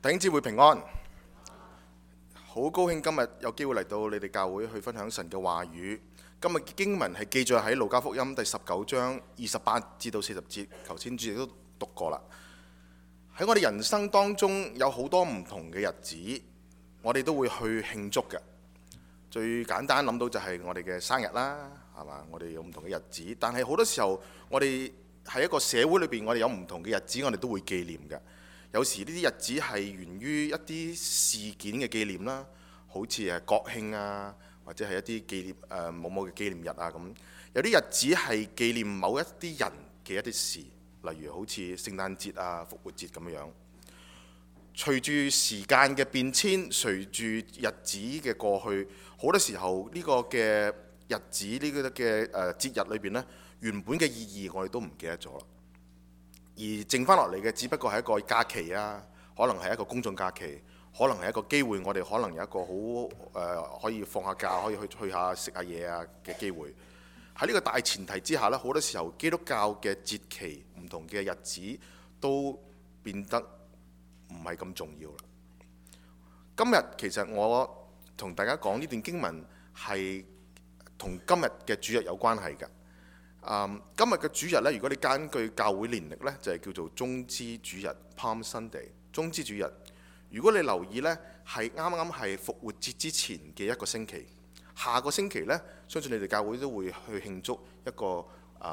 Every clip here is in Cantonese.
弟兄姊妹平安，好高興今日有機會嚟到你哋教會去分享神嘅話語。今日嘅經文係記載喺路加福音第19章28至到40節，頭先主席都讀過啦。喺我哋人生當中有好多唔同嘅日子，我哋都會去慶祝嘅。最簡單諗到就係我哋嘅生日啦，係嘛？我哋有唔同嘅日子，但係好多時候我哋喺一個社會裏邊，我哋有唔同嘅日子，我哋都會紀念嘅。有時呢啲日子係源於一啲事件嘅紀念啦，好似係國慶啊，或者係一啲紀念某某嘅紀念日啊咁。有啲日子係紀念某一啲人嘅一啲事，例如好似聖誕節啊、復活節咁樣。隨住時間嘅變遷，隨住日子嘅過去，好多時候呢個嘅日子呢個嘅節日裏邊呢，原本嘅意義我哋都唔記得咗啦。而剩翻落嚟嘅，只不過係一個假期啊，可能係一個公眾假期，可能係一個機會，我哋可能有一個好可以放下假，可以去下食下嘢啊嘅機會。喺呢個大前提之下呢，好多時候基督教嘅節期、唔同嘅日子都變得唔係咁重要啦。今日其實我同大家講呢段經文係同今日嘅主日有關係嘅。今日嘅主日呢，如果你根據教會年曆呢，就係叫做棕枝主日 （Palm Sunday）。棕枝主日，如果你留意呢，係啱啱係復活節之前嘅一個星期。下個星期呢，相信你哋教會都會去慶祝一個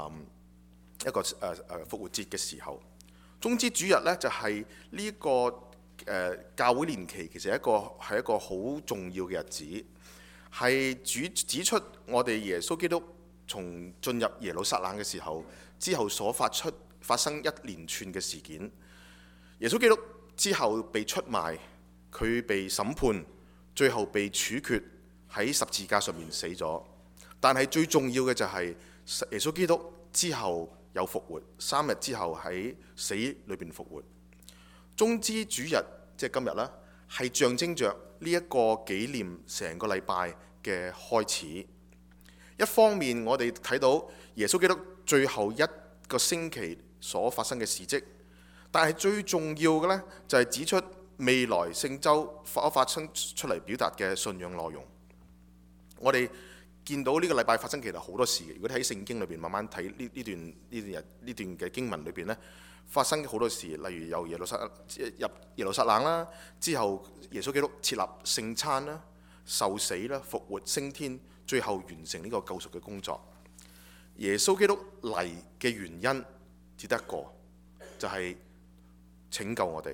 復活節嘅時候。棕枝主日呢，就係呢個教會年期其實係一個好重要嘅日子，係指出我哋耶穌基督從進入耶路撒冷嘅時候之後所發生一連串嘅事件。耶穌基督之後被出賣，佢被審判，最後被處決喺十字架上面死咗。但係最重要嘅就係耶穌基督之後有復活，3日之後喺死裏邊復活。棕枝主日即係今日啦，係象徵着呢一個紀念成個禮拜嘅開始。一方面我哋睇到耶穌基督最後一個星期所發生嘅事蹟，但係最重要嘅呢，就係指出未來聖週發生出嚟表達嘅信仰內容。我哋見到呢個禮拜發生其實好多事嘅。如果你喺聖經裏邊慢慢睇呢段嘅經文裏邊呢，發生好多事，例如由入耶路撒冷啦，之後耶穌基督設立聖餐啦、受死啦、復活升天，最後完成呢個救贖嘅工作。耶穌基督嚟嘅原因只得一個，就係拯救我哋。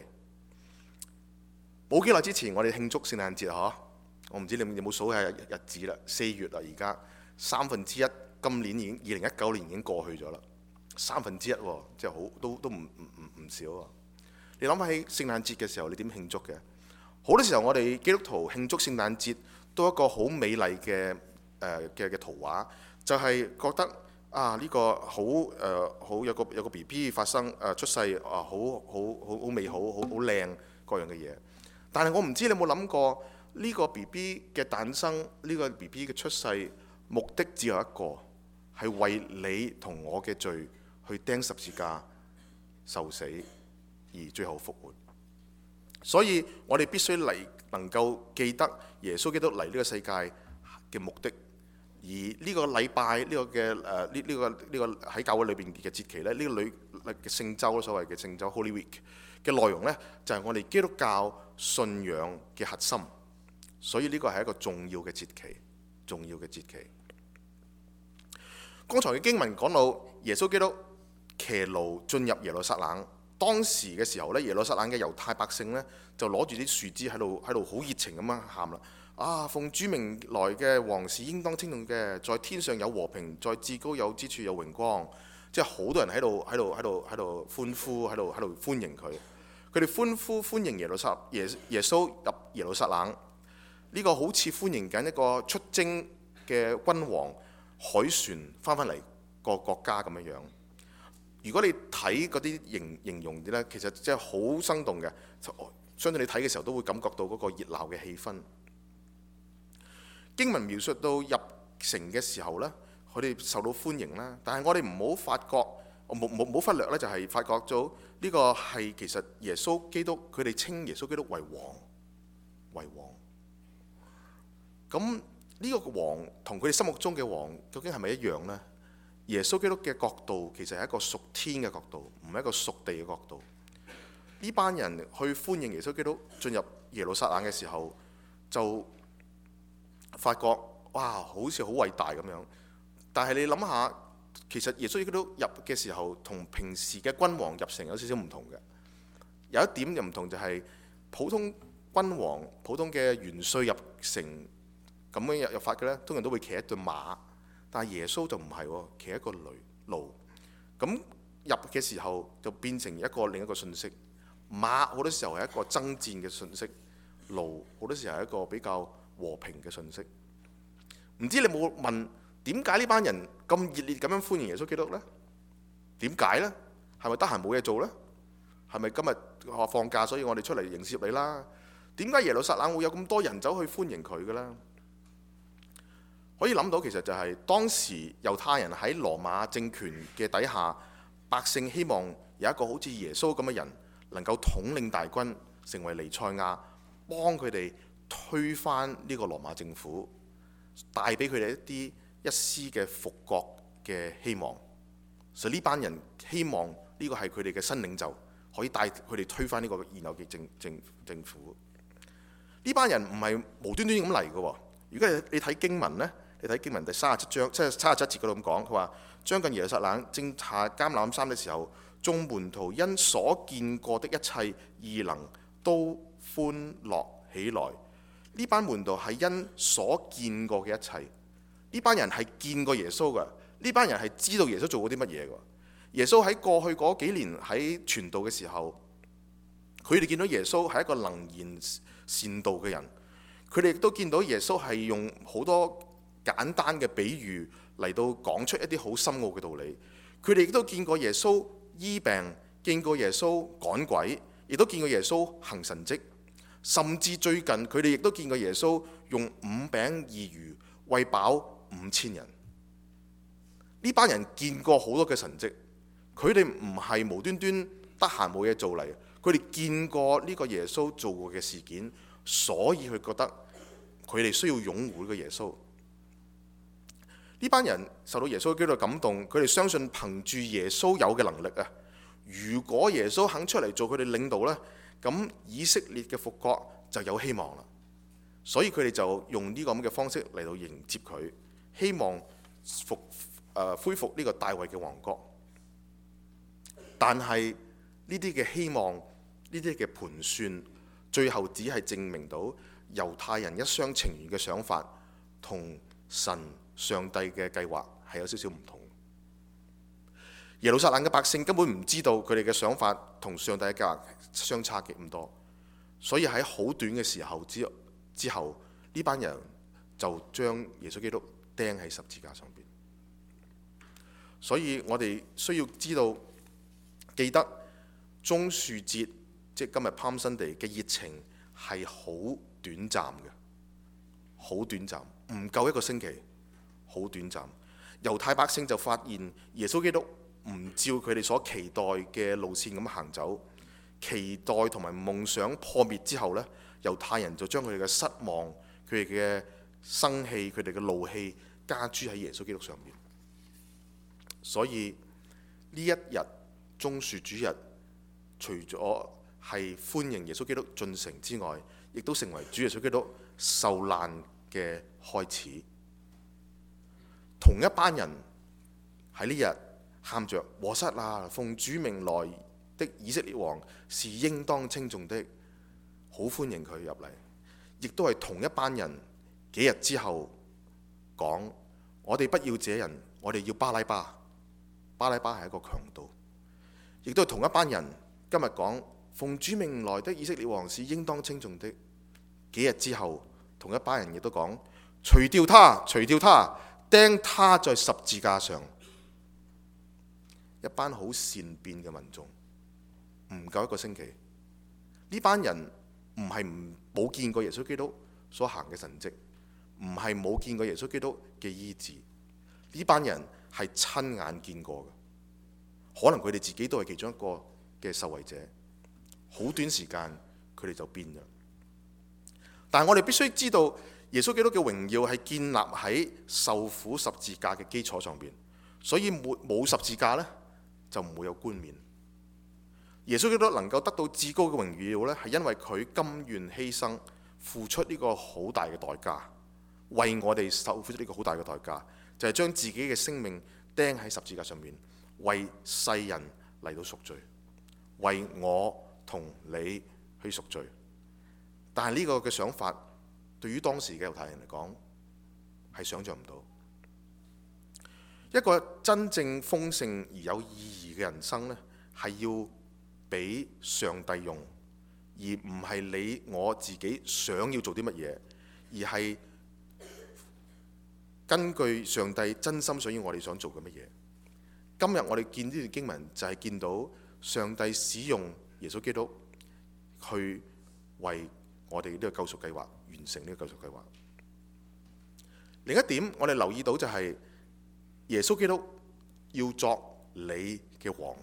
冇幾耐之前，我哋慶祝聖誕節嗬，我唔知你有冇數下日子啦，4月啦，而家1/3，今年已經2019年已經過去咗啦，1/3，即係好都唔少啊！你諗起聖誕節嘅時候，你點慶祝嘅？好多時候我哋基督徒慶祝聖誕節都一個好美麗嘅圖畫，就係覺得呢個好有個 BB 發生出世好美好好靚各樣嘅嘢。但係我唔知你有冇諗過呢個 BB 嘅誕生，呢個 BB 嘅出世目的只有一個，係為你同我嘅罪去釘十字架受死，而最後復活。所以我哋必須能夠記得耶穌基督嚟呢個世界嘅目的。而呢個禮拜呢個喺教會裏邊嘅節期咧，呢個嘅聖週所謂嘅聖週 Holy Week 嘅內容呢，就係我哋基督教信仰嘅核心。所以呢個係一個重要嘅節期。剛才嘅經文講到耶穌基督騎驢進入耶路撒冷，當時嘅時候呢，耶路撒冷嘅猶太百姓呢，就攞住啲樹枝喺度好熱情咁樣喊啦。奉主名來嘅王是應當稱頌嘅，在天上有和平，在至高有之處有榮光。即係好多人喺度歡呼，喺度歡迎佢。佢哋歡呼歡迎耶穌入耶路撒冷。呢個好似歡迎緊一個出征嘅君王凱旋翻嚟個國家咁樣樣。如果你睇嗰啲形容啲呢，其實即係好生動嘅。相信你睇嘅時候都會感覺到嗰個熱鬧嘅氣氛。經文描述到入城嘅時候呢，佢哋受到歡迎啦。但係我哋唔好發覺我冇忽略咧，就係發覺咗呢個係其實耶穌基督，佢哋稱耶穌基督為王，為王。咁呢個王同佢哋心目中嘅王究竟係咪一樣呢？耶穌基督嘅國度其實係一個屬天嘅國度，唔係一個屬地嘅國度。呢班人去歡迎耶穌基督進入耶路撒冷嘅時候，就發覺哇，好似好偉大咁樣。但係你諗下，其實耶穌基督入嘅時候，同平時嘅君王入城有少少唔同嘅。有一點就唔同，就係普通君王、普通嘅元帥入城咁樣入法嘅呢，通常都會騎一對馬。但係耶穌就唔係喎，騎一個驢。咁入嘅時候就變成另一個信息。馬好多時候係一個爭戰嘅信息，驢好多時候係一個比較和平嘅信息。唔知你有冇問點解呢班人咁熱烈咁樣歡迎耶穌基督呢？點解呢？係咪得閒冇嘢做呢？係咪今日放假所以我哋出嚟迎接你啦？點解耶路撒冷會有咁多人走去歡迎佢嘅呢？可以諗到其實就係當時猶太人喺羅馬政權嘅底下，百姓希望有一個好似耶穌咁嘅人能夠統領大軍，成為彌賽亞，幫佢哋推翻呢個羅馬政府，帶俾佢哋一絲嘅復國嘅希望。所以呢班人希望呢個係佢哋嘅新領袖，可以帶佢哋推翻呢個現有嘅政府。呢班人唔係無端端咁嚟嘅。如果你睇經文呢，你睇經文第37章，即係37節嗰度咁講，佢話將近耶路撒冷正下橄欖山嘅時候，眾門徒因所見過的一切異能都歡樂起來。呢班門徒係因所見過嘅一切，呢班人係見過耶穌嘅，呢班人係知道耶穌做過啲乜嘢嘅。耶穌喺過去嗰幾年喺傳道嘅時候，佢哋見到耶穌係一個能言善道嘅人，佢哋亦都見到耶穌係用好多簡單嘅比喻嚟到講出一啲好深奧嘅道理。佢哋亦都見過耶穌醫病，見過耶穌趕鬼，亦都見過耶穌行神蹟，甚至最近佢哋亦都見過耶穌用5餅2魚餵飽5000人。呢班人見過好多嘅神蹟，佢哋唔係無端端得閒冇嘢做嚟，佢哋見過呢個耶穌做過嘅事件，所以佢覺得佢哋需要擁護呢個耶穌。呢班人受到耶穌基督嘅感動，佢哋相信憑住耶穌有嘅能力啊，如果耶穌肯出嚟做佢哋領導呢，咁以色列嘅復國就有希望啦。所以佢哋就用呢個咁嘅方式嚟到迎接佢，希望恢復呢個大衛嘅王國。但係呢啲嘅希望，呢啲嘅盤算，最後只係證明到猶太人一廂情願嘅想法同上帝嘅計劃係有少少唔同。耶路撒冷嘅百姓根本唔知道佢哋嘅想法同上帝嘅計劃相差極咁多，所以喺好短嘅時候之後，呢班人就將耶穌基督釘喺十字架上邊。所以我哋需要記得棕樹節，即係今日 Palm Sunday 嘅熱情係好短暫嘅，好短暫，唔夠一個星期，好短暫。猶太百姓就發現耶穌基督唔照佢哋所期待嘅路線咁行走，期待同埋夢想破滅之後呢，猶太人就將佢哋嘅失望、佢哋嘅生氣、佢哋嘅怒氣加諸喺耶穌基督上面。所以呢一日棕樹主日，除咗係歡迎耶穌基督進城之外，亦都成為主耶穌基督受難嘅開始。同一班人喺呢日喊着和散那，奉主名來的以色列王是應當稱頌的，好歡迎佢入嚟。亦都係同一班人幾日之後講，我哋不要這人，我哋要巴拉巴。巴拉巴係一個強盜。亦都係同一班人今日講，奉主名來的以色列王是應當稱頌的。幾日之後，同一班人亦都講，除掉他，除掉他，釘他在十字架上。一班好善變嘅民眾，唔夠一個星期，呢班人唔係冇見過耶穌基督所行嘅神蹟，唔係冇見過耶穌基督嘅醫治，呢班人係親眼見過嘅。 可能佢哋自己都係其中一個嘅受惠者。好短時間佢哋就變咗。但係我哋必須知道，耶穌基督嘅榮耀係建立喺受苦十字架嘅基礎上邊，所以冇十字架呢，就唔會有冠冕。耶穌基督能夠得到至高嘅榮耀呢，係因為佢甘願犧牲，付出呢個好大嘅代價，為我哋受付出呢個好大嘅代價，就係將自己嘅生命釘喺十字架上面，為世人嚟到贖罪，為我同你去贖罪。但係呢個嘅想法，對於當時嘅猶太人嚟講，係想像唔到。一個真正豐盛而有意義嘅人生呢，係要俾上帝用，而唔係你我自己想要做啲乜嘢，而係根據上帝真心想要我哋想做嘅乜嘢。今日我哋見呢段經文，就係見到上帝使用耶穌基督去為我哋呢個救贖計劃完成呢個救贖計劃。另一點我哋留意到就係耶穌基督要作你嘅王。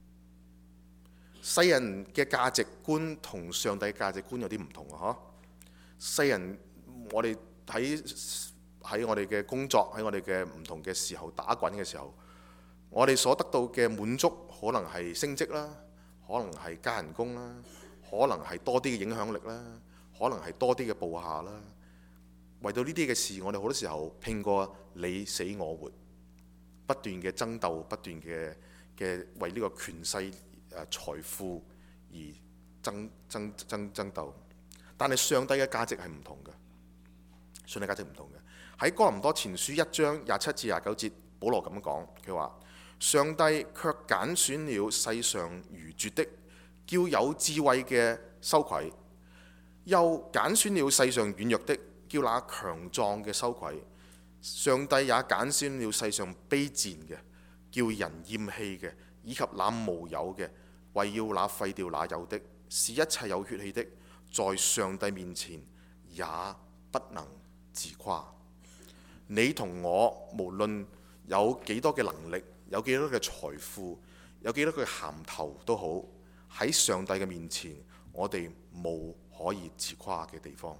世人嘅價值觀同上帝嘅價值觀有啲唔同啊！世人我哋喺我哋嘅工作，喺我哋嘅唔同嘅時候打滾嘅時候，我哋所得到嘅滿足可能係升職啦，可能係加人工啦，可能係多啲嘅影響力啦，可能係多啲嘅部下啦。為到呢啲嘅事，我哋好多時候拼過你死我活，不斷嘅爭鬥，不斷嘅為呢個權勢財富而爭鬥。但係上帝嘅價值係唔同嘅，上帝價值唔同嘅。喺哥林多前書1章27至29節，保羅咁講，佢話：上帝卻揀選了世上愚拙的，叫有智慧嘅羞愧；又揀選了世上軟弱的，叫那強壯嘅羞愧。上帝也揀選了世上卑賤嘅，叫人厭棄嘅，以及那無有嘅，為要那廢掉那有的，使一切有血氣的，在上帝面前也不能自誇。你同我無論有幾多嘅能力，有幾多嘅財富，有幾多嘅銜頭都好，喺上帝嘅面前，我哋冇可以自誇嘅地方。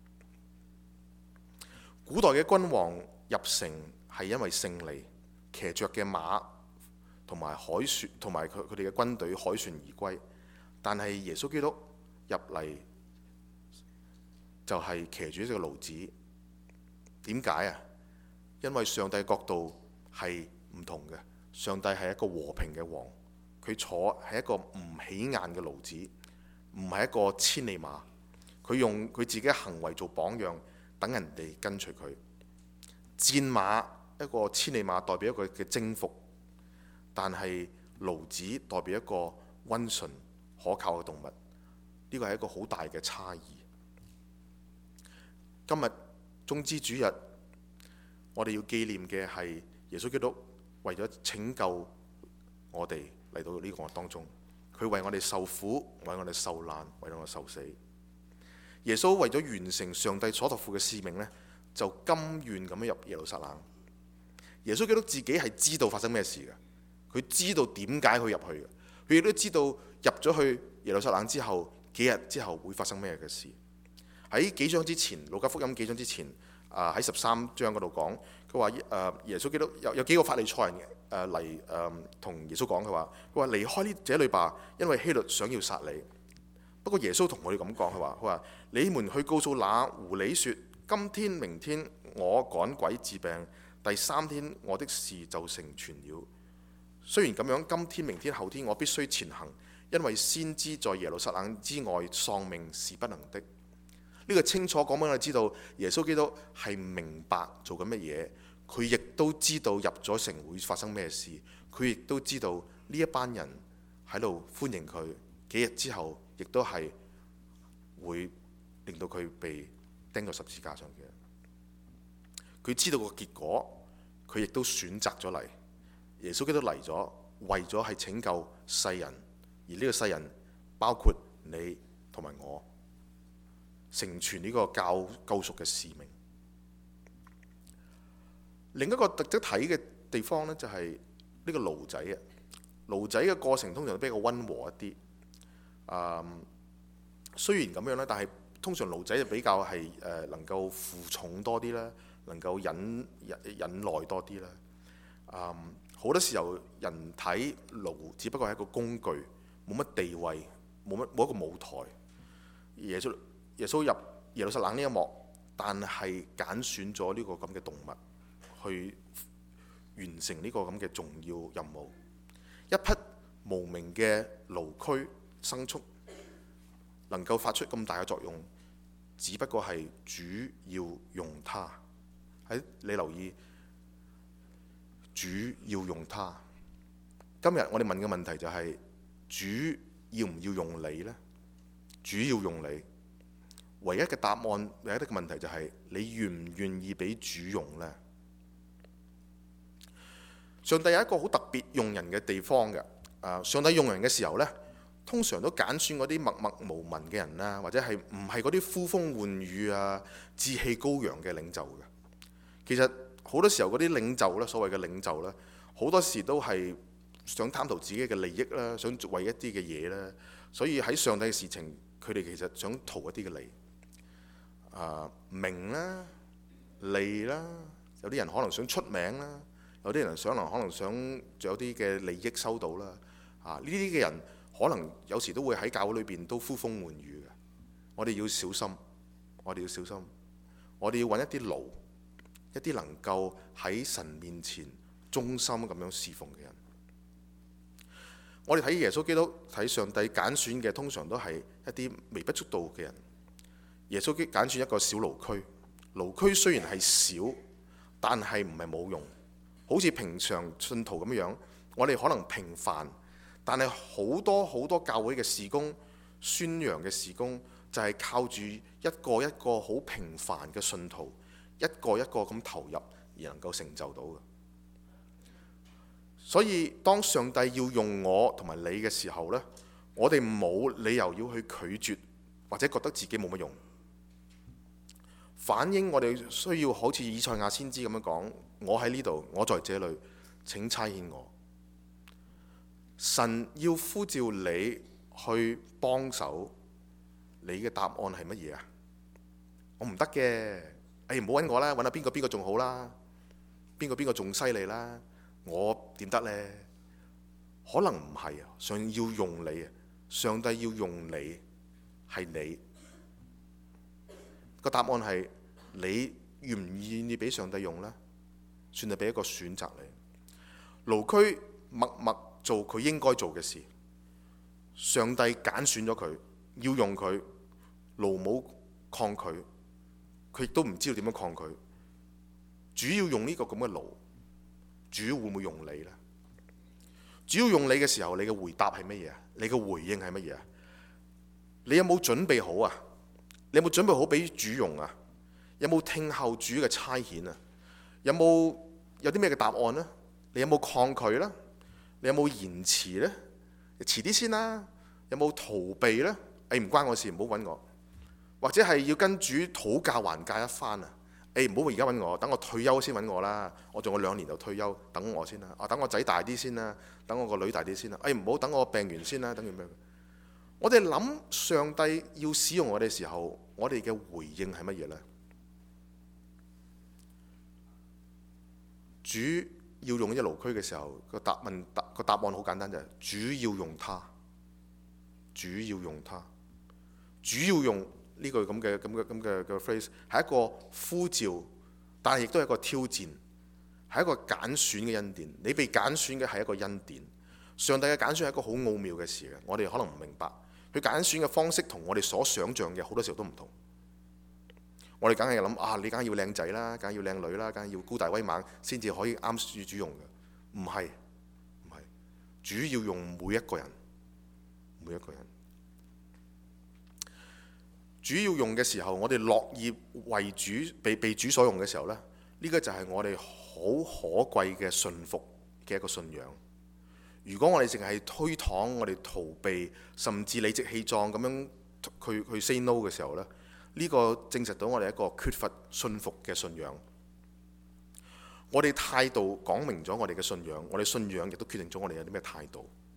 古代嘅君王入城係因為勝利，騎着嘅馬同埋海船，同埋佢哋嘅軍隊凱旋而歸。但係耶穌基督入嚟就係騎住呢個驢子。點解啊？因為上帝嘅角度係唔同嘅。上帝係一個和平嘅王，佢坐係一個唔起眼嘅驢子，唔係一個千里馬。佢用佢自己嘅行為做榜樣，等人哋跟隨佢。戰馬，一個千里馬代表一個嘅征服，但係驢子代表一個溫順可靠嘅動物。呢個係一個好大嘅差異。今日棕枝主日，我哋要紀念嘅係耶穌基督為咗拯救我哋嚟到呢個當中，佢為我哋受苦，為我哋受難，為我哋受死。耶穌為咗完成上帝所託付嘅使命呢，就甘願咁樣入耶路撒冷。耶穌基督自己係知道發生咩事嘅，佢知道點解佢入去嘅，佢亦都知道入咗去耶路撒冷之後幾日之後會發生咩嘅事。喺幾章之前，路加福音幾章之前，喺13章嗰度講，佢話耶穌基督有幾個法利賽人嚟同耶穌講，佢話離開呢這裏吧，因為希律想要殺你。不過耶穌同我哋咁講，佢話你們去告訴那狐狸說，今天明天我趕鬼治病，第三天我的事就成全了。雖然咁樣，今天明天後天我必須前行，因為先知在耶路撒冷之外喪命是不能的。呢個清楚講俾我哋知道，耶穌基督係明白做緊乜嘢，佢亦都知道入咗城會發生咩事，佢亦都知道呢一班人喺度歡迎佢，幾日之後亦都係會令到佢被釘到十字架上嘅。佢知道個結果，佢亦都選擇咗嚟。耶穌基督嚟咗，為咗係拯救世人，而呢個世人包括你同埋我，成全呢個救贖嘅使命。另一個值得睇嘅地方呢，就係呢個驢仔啊。 驢仔嘅過程通常都比較溫和一啲。雖然咁樣啦，但係通常驢仔就比較係能夠負重多啲啦，能夠忍耐多啲啦。好多時候人睇驢只不過係一個工具，冇乜地位，冇一個舞台。耶穌入耶路撒冷呢一幕，但係揀選咗呢個咁嘅動物去完成呢個咁嘅重要任務。一匹無名嘅驢駒牲畜能夠發出咁大嘅作用，只不過係主要用它。你留意，主要用它。今日我哋問嘅問題就係、主要唔要用你呢？主要用你。唯一嘅答案，唯一嘅問題就係、你願唔願意俾主用呢？上帝有一個好特別用人嘅地方嘅。上帝用人嘅時候呢，通常都揀選嗰啲默默無聞嘅人啦，或者係唔係嗰啲呼風喚雨啊、志氣高揚嘅領袖嘅。其實好多時候嗰啲領袖咧，所謂嘅領袖咧，好多時都係想貪圖自己嘅利益啦，想為一啲嘅嘢啦。所以喺上帝嘅事情，佢哋其實想圖一啲嘅利，名啦、利啦，有啲人可能想出名啦，有啲人可能想有啲嘅利益收到啦。呢啲嘅人可能有時都會喺教會裏邊都呼風喚雨嘅。我哋要小心，我哋要小心，我哋要揾一啲驢，一啲能夠喺神面前忠心咁樣侍奉嘅人。我哋睇耶穌基督，睇上帝揀選嘅，通常都係一啲微不足道嘅人。耶穌基督揀選一個小驢駒，驢駒雖然係小，但係唔係冇用。好似平常信徒咁樣，我哋可能平凡，但係好多教會嘅事工、宣揚嘅事工，就係靠住一個一個好平凡嘅信徒，一個一個咁投入而能夠成就到嘅。所以當上帝要用我同埋你嘅時候呢，我哋冇理由要去拒絕或者覺得自己冇乜用。反映我哋需要好似以賽亞先知咁樣講：我喺呢度，我在這裏，請差遣我。神要呼召你去幫手，你嘅答案係乜嘢啊？我唔得嘅，唔好揾我啦，揾下邊個仲好啦，邊個仲犀利啦，我點得呢？可能唔係啊，上帝要用你啊，上帝要用你，係你。個答案係你願唔願意俾上帝用呢？算係俾一個選擇你。驢駒默默做佢應該做嘅事，上帝揀選咗佢，要用佢，驢冇抗拒，佢亦都唔知道點樣抗拒。主要用呢個咁嘅驢，主會唔會用你呢？主要用你嘅時候，你嘅回答係乜嘢啊？你嘅回應係乜嘢啊？你有冇準備好啊？你有冇準備好俾主用啊？有冇聽候主嘅差遣啊？有啲咩嘅答案呢？你有冇抗拒呢？你有冇延遲呢？遲啲先啦。有冇逃避呢？唔關我事，唔好揾我。或者係要跟主討價還價一番啊？唔好而家揾我，等我退休先揾我啦。我仲有2年就退休，等我先啦。等我仔大啲先啦，等我個女大啲先啦。唔好等我病完先啦，等完咩？我哋諗上帝要使用我哋嘅時候，我哋嘅回應係乜嘢呢？主要用一隻驢駒嘅時候，個答案好簡單，就係主要用它，主要用它，主要用呢句咁嘅 phrase 係一個呼召，但係亦都係一個挑戰，係一個揀選嘅恩典。你被揀選嘅係一個恩典，上帝嘅揀選係一個好奧妙嘅事嘅。我哋可能唔明白，佢揀選嘅方式同我哋所想像嘅好多時候都唔同。我哋梗係諗你梗係要靚仔啦，梗係要靚女啦，梗係要高大威猛先至可以啱主用嘅。唔係，主要用每一個人，每一個人。主要用嘅時候，我哋樂意為主被主所用嘅時候呢，呢個就係我哋好可貴嘅信服嘅一個信仰。如果我哋淨係推搪，我哋逃避，甚至理直氣壯咁樣去 say no 嘅時候呢，呢個證實到我哋一個缺乏信服嘅信仰。我哋態度講明咗我哋嘅信仰，我哋信仰亦都決定咗我哋有啲咩態度。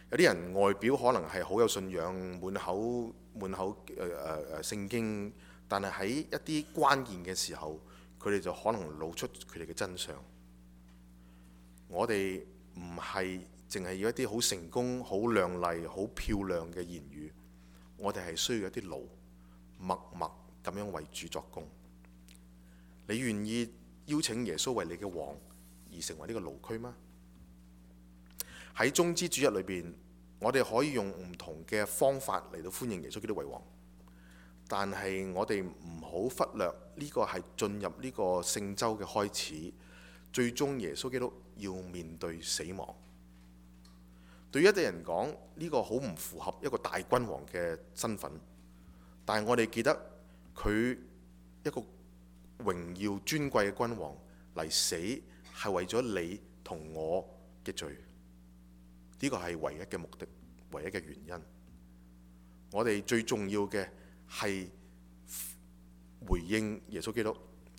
有啲人外表可能係好有信仰，滿口聖經，但係喺一啲關鍵嘅時候，佢哋就可能露出佢哋嘅真相。我哋唔係淨係要一啲好成功、好亮麗、好漂亮嘅言語，我哋係需要一啲路，默默咁樣為主作工。你願意邀請耶穌為你嘅王而成為呢個驢駒嗎？喺棕枝主日裏邊，我哋可以用唔同嘅方法嚟到歡迎耶穌基督為王，但係我哋唔好忽略呢個係進入呢個聖週嘅開始，最終耶穌基督要面對死亡。對於一啲人講，呢個好唔符合一個大君王嘅身份，但係我哋記得佢一個榮耀尊貴嘅君王嚟死，係為咗你同我嘅罪。呢個係唯一嘅目的，唯一嘅原因。我哋最重要嘅係回應耶穌基督。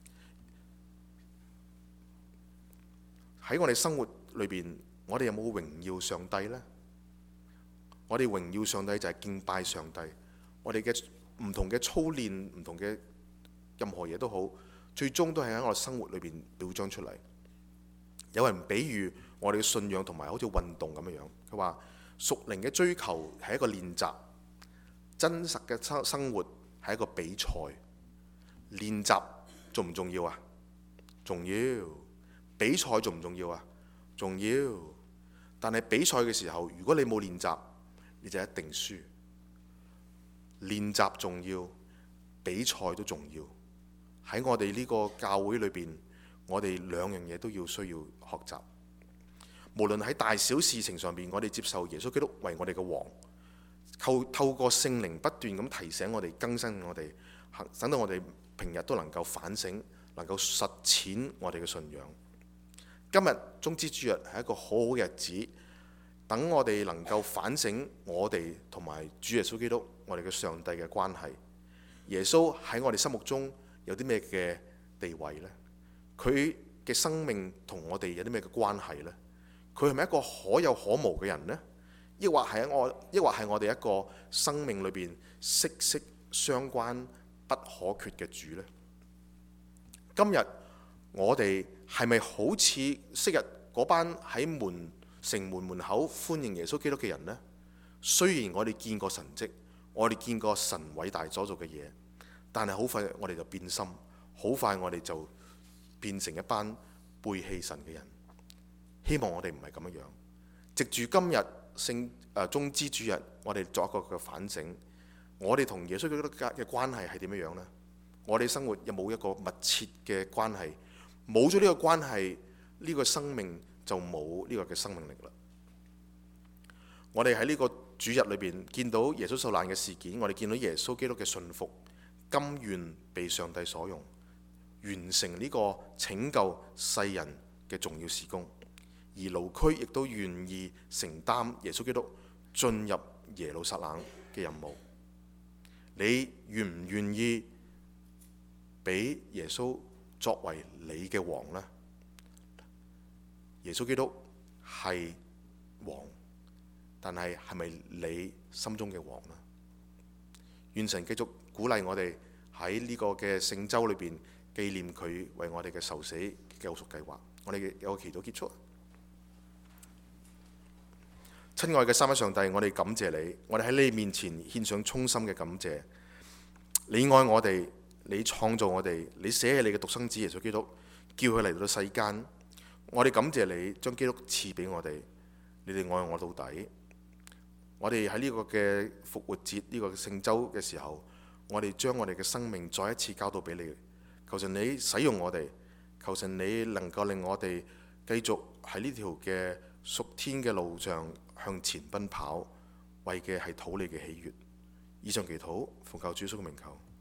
喺我哋生活裏邊，我哋有冇榮耀上帝呢？我哋榮耀上帝就係敬拜上帝。我哋嘅唔同嘅操練，唔同嘅任何嘢都好，最終都係喺我哋生活裏邊表彰出嚟。有人比喻我哋嘅信仰同埋好似運動咁樣樣，佢話屬靈嘅追求係一個練習，真實嘅生活係一個比賽。練習重唔重要啊？重要。比賽重唔重要啊？重要。但係比賽嘅時候，如果你冇練習，你就一定輸。練習重要，比賽都重要。喺我哋呢個教會裏邊，我哋兩樣嘢都需要學習。無論喺大小事情上邊，我哋接受耶穌基督為我哋嘅王，透過聖靈不斷咁提醒我哋、更新我哋，等到我哋平日都能夠反省，能夠實踐我哋嘅信仰。今日棕枝主日係一個好好嘅日子，等我哋能夠反省我哋同埋主耶穌基督、我哋嘅上帝嘅關係。耶穌喺我哋心目中有啲咩嘅地位呢？佢嘅生命同我哋有啲咩嘅關係呢？佢係咪一個可有可無嘅人呢？抑或係我哋一個生命裏邊息息相關、不可缺嘅主呢？今日我哋係咪好似昔日嗰班喺城門口歡迎耶穌基督嘅人呢？雖然我哋見過神蹟，我哋見過神偉大所做嘅嘢，但係好快我哋就變心，好快我哋就變成一班背棄神嘅人。希望我哋唔係咁樣樣。藉住今日棕枝主日，我哋作一個嘅反省。我哋同耶穌基督嘅關係係點樣樣呢？我哋生活有冇一個密切嘅關係？冇咗呢個關係，呢個生命就冇呢個嘅生命力啦。我哋喺呢個主日裏邊見到耶穌受難嘅事件，我哋見到耶穌基督嘅信服，甘願被上帝所用，完成呢個拯救世人嘅重要事工。而驢駒亦都願意承擔耶穌基督進入耶路撒冷嘅任務。你願唔願意俾耶穌作為你嘅王呢？耶穌基督係王，但係係咪你心中嘅王呢？願神繼續鼓勵我哋喺呢個嘅聖週裏邊紀念佢為我哋嘅受死救贖計劃。我哋有個祈禱結束。親愛嘅三位上帝，我哋感謝你，我哋喺你面前獻上衷心嘅感謝。你愛我哋，你創造我哋，你捨棄你嘅獨生子耶穌基督，叫佢嚟到世間。我哋感謝你將基督賜俾我哋，你哋愛我到底。我哋喺呢個嘅復活節呢個聖週嘅時候，我哋將我哋嘅生命再一次交到俾你。求神你使用我哋，求神你能夠令我哋繼續喺呢條嘅屬天嘅路上向前奔跑，為嘅係討你嘅喜悅。以上祈禱，奉靠主耶穌嘅名求。